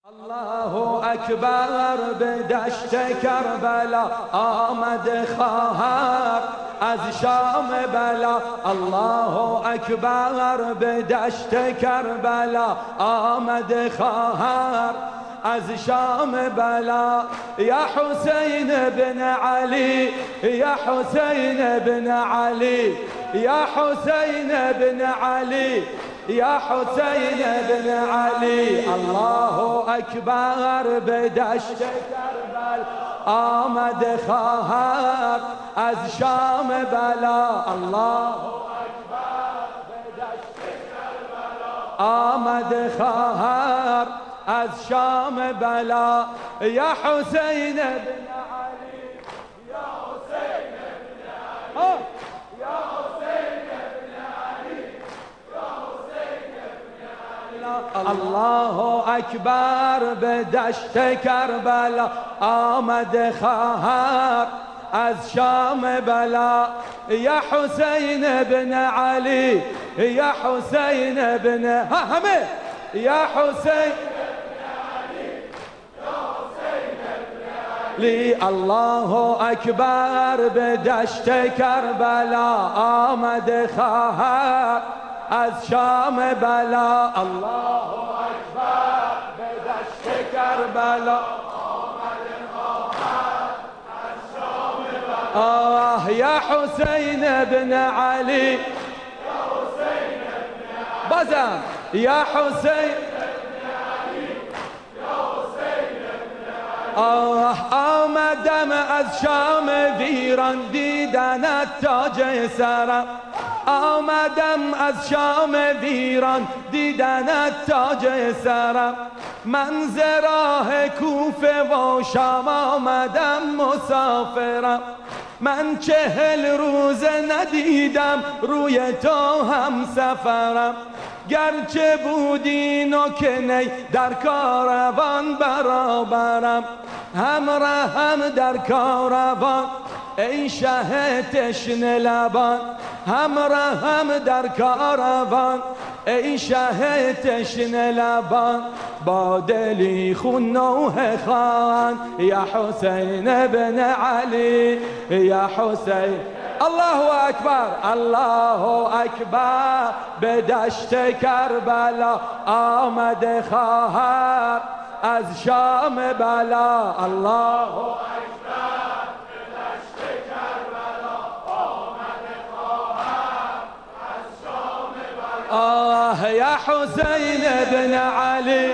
الله اکبر به دشت کربلا آمد خواهر از شام بلا. الله اکبر به دشت کربلا آمد خواهر از شام بلا. یا حسین بن علی، یا حسین بن علی، یا حسین بن علی، یا حسین بن علی. الله اکبر به دشت کربلا آمد خواهر از شام بلا. الله اکبر به دشت کربلا آمد خواهر از شام بلا. یا حسین بن علی، یا حسین بن علی، یا حسین بن علی، یا حسین بن علی. الله اکبر به دشت کربلا آمد خواهر از شام بلا. یا حسین بن علی، یا حسین بن همه، یا حسین لی. الله اکبر به دشت کربلا آمد خواهر از شام بلا. الله اکبر به دشت کربلا آمد خواهر از شام بلا. یا حسین بن علی، یا حسین بن علی، بازم یا حسین آمدم از شام ویران دیدنت تاج سرم. آمدم از شام ویران دیدنت تاج سرم. من ز راه کوفه و شام آمدم مسافرم. من 40 روز ندیدم روی تو هم سفرم. گرچه بودی نکنی در کاروان برابرم. همراهم در کاروان ای شه تشنه لبان. همراهم در کاروان ای شه تشنه لبان. با دلی خون نوح خان یا حسین بن علی، یا حسین. الله اکبر، الله اکبر به دشت کربلا آمد خواهر از شام بلا. الله اکبر به دشت کربلا آمد خواهر از شام بلا. یا حسین بن علی،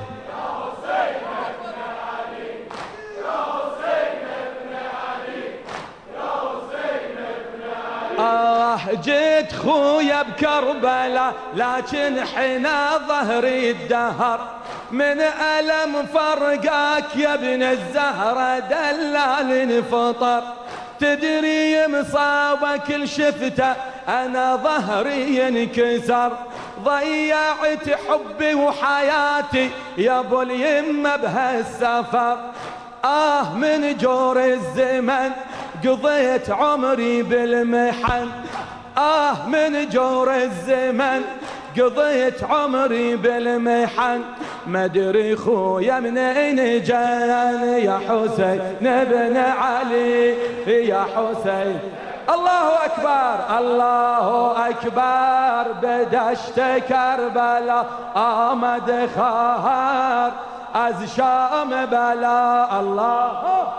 جيت خويا بكربلاء لكن حين ظهري الدهر. من ألم فرقاك يا ابن الزهرة دلال انفطر. تدري مصابك الشفته أنا ظهري انكسر. ضيعت حبي وحياتي يا ابو اليمه بهالسفر. من جور الزمن قضيت عمري بالمحن. من جور الزمن قضيت عمري بالمحن. مدري خويا منين جان يا حسين بن علي، يا حسين. الله أكبر، الله أكبر بدشت كربلا آمد خواهر از شام بلا. الله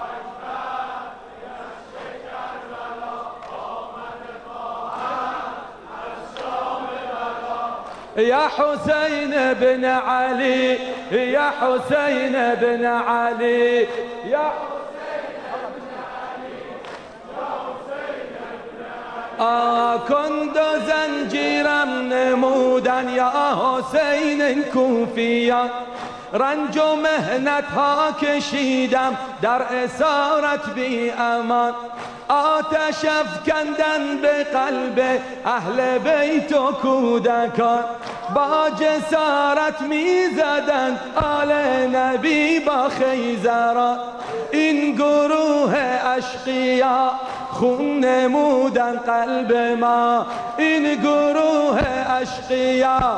يا حسين بن علي، يا حسين بن علي، يا حسين بن علي، يا حسين بن علي. كنت زنجيرا نمودا يا حسين كوفيا. رنج و مهنتها کشیدم در اسارت بی امان. آتش افکندن به قلب اهل بیت و کودکان. با جسارت میزدند آل نبی با خیزران. این گروه اشقیا خون نمودن قلب ما. این گروه اشقیا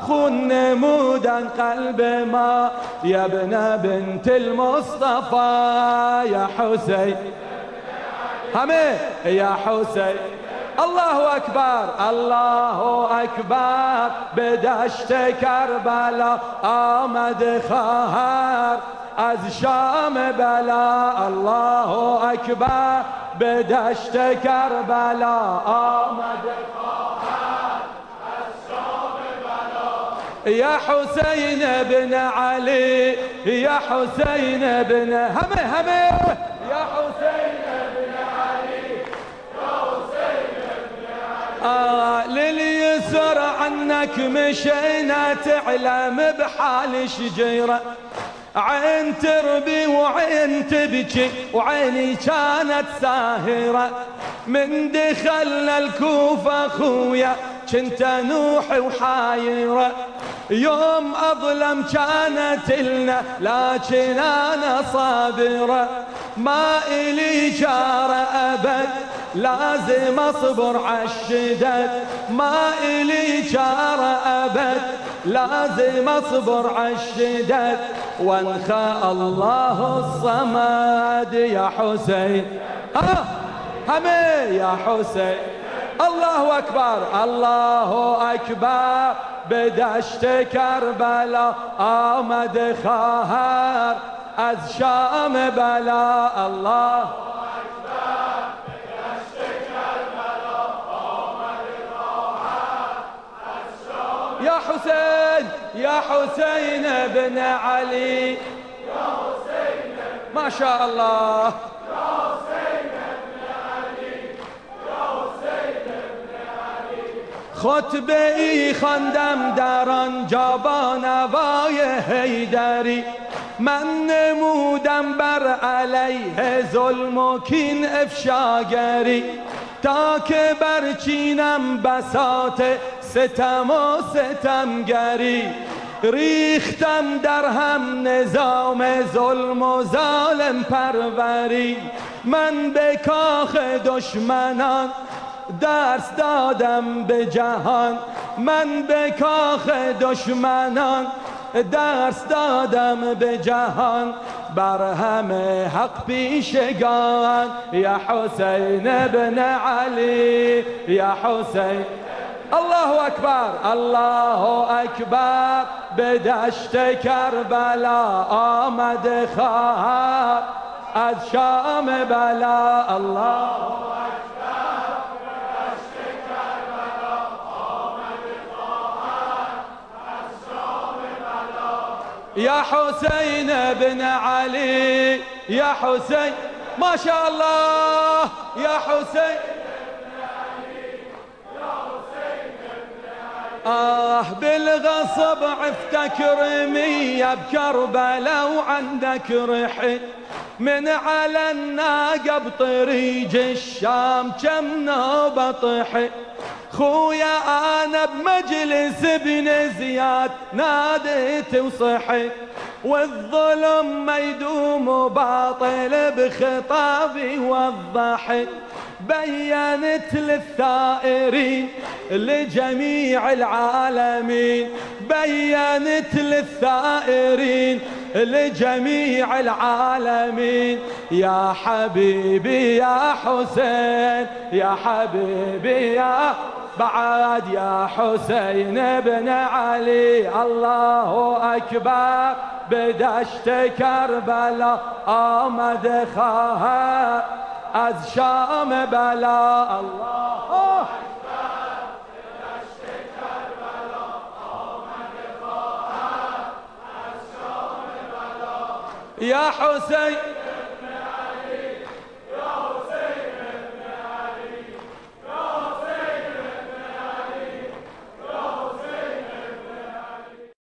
خون نمودن قلب ما يا ابن بنت المصطفى يا حسين همه يا حسين. الله أكبر الله أكبر بدشت کربلا آمد خواهر از شام بلا. الله أكبر بدشت کربلا آمد خواهر از شام بلا. يا حسين بن علي يا حسين بن همه يا حسين بن علي يا حسين بن علي. لليسر عنك مشينا تعلم بحال شجيرة عين تربي وعين تبكي وعيني كانت ساهرة. من دخلنا الكوفة خويا كنت نوح وحايرة. يوم أظلم كانت لنا لكن أنا صابرة. ما إلي جار أبد لازم أصبر عالشدد. ما إلي جار أبد لازم أصبر عالشدد. وانخى الله الصمد يا حسين همي يا حسين. الله أكبر الله أكبر بدشت کربلا آمد خواهر از شام بلا. الله أكبر بدشت کربلا آمد خواهر از شام. يا حسين يا حسين بن علي يا حسين ما شاء الله خطبه ای خواندم در آنجا با نوای حیدری. من نمودم بر علیه ظلم و کین افشاگری تا که برچینم بساط ستم و ستمگری. ریختم در هم نظام ظلم و ظالم پروری. من به کاخ دشمنان درس دادم به جهان. من به کاخ دشمنان درس دادم به جهان. بر همه حق پیشگان یا حسین بن علی یا حسین. الله أكبر الله أكبر بدشت کربلا آمد خواهر از شام بلا. الله يا حسين بن علي يا حسين ما شاء الله يا حسين بن علي يا حسين بن علي. بالغصب عفتك رمية بكربلاء وعندك رحل من على الناقة بطريق الشام كم نوبة طحل. خويا أنا بمجلس ابن زياد ناديت وصحيت والظلم ما يدوم باطل بخطابي وضحت. بينت للثائرين لجميع العالمين. بينت للثائرين لجميع العالمين. يا حبيبي يا حسين يا حبيبي يا بعد يا حسين بن علي. الله أكبر بدشت کربلا آمد خواهر از شام بلا. الله أكبر بدشت کربلا آمد خواهر از شام بلا. يا حسين